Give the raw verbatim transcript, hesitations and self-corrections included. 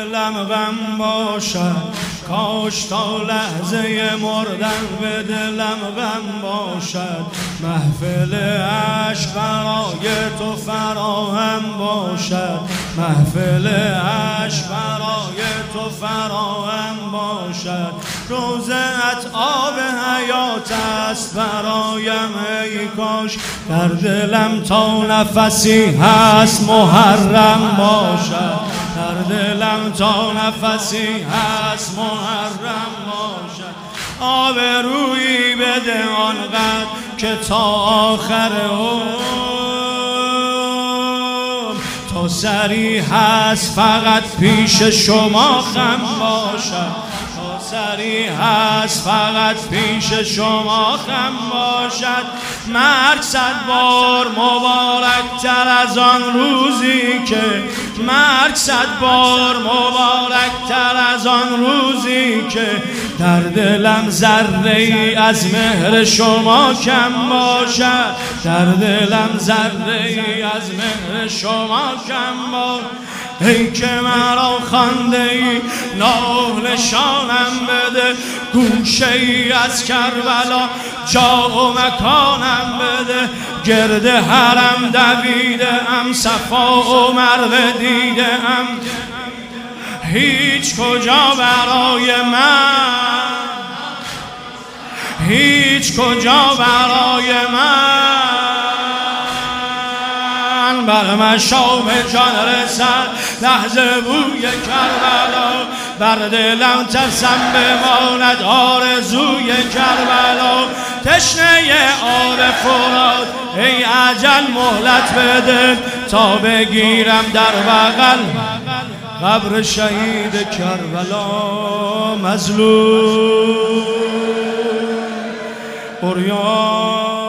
دلم غم باشد، کاش تا لحظه مردن به دلم غم باشد. محفل عشق برای تو فراهم باشد، محفل عشق برای تو فراهم باشد. روزت آب حیات است برایم، ای کاش در دلم تا نفسی هست محرم باشد، در دلم تا نفسی هست محرم باشد. آبرویی بده آنقدر که تا آخر عمر تو سری هست فقط پیش شما خم باشد، سری هست فقط پیش شما خم باشد. مرگ صد بار مبارک تر از آن روزی که، مرگ صد بار مبارک تر از آن روزی که در دلم ذره ای از مهر شما کم باشد، در دلم ذره ای از مهر شما کم باشد. ای که مرا خانده ای ناله شانم بده، گوشه ای از کربلا جا و مکانم بده. گرد حرم دویده ام، صفا و مروه دیده ام، هیچ کجا برای من، هیچ کجا برای من بر مشام جان رسد لحظه بوی کربلا. بر دلم ترسم بماند آرزوی کربلا. تشنه آب فرات ای اجل مهلت بده، تا بگیرم در بغل قبر شهید کربلا. مظلوم عریان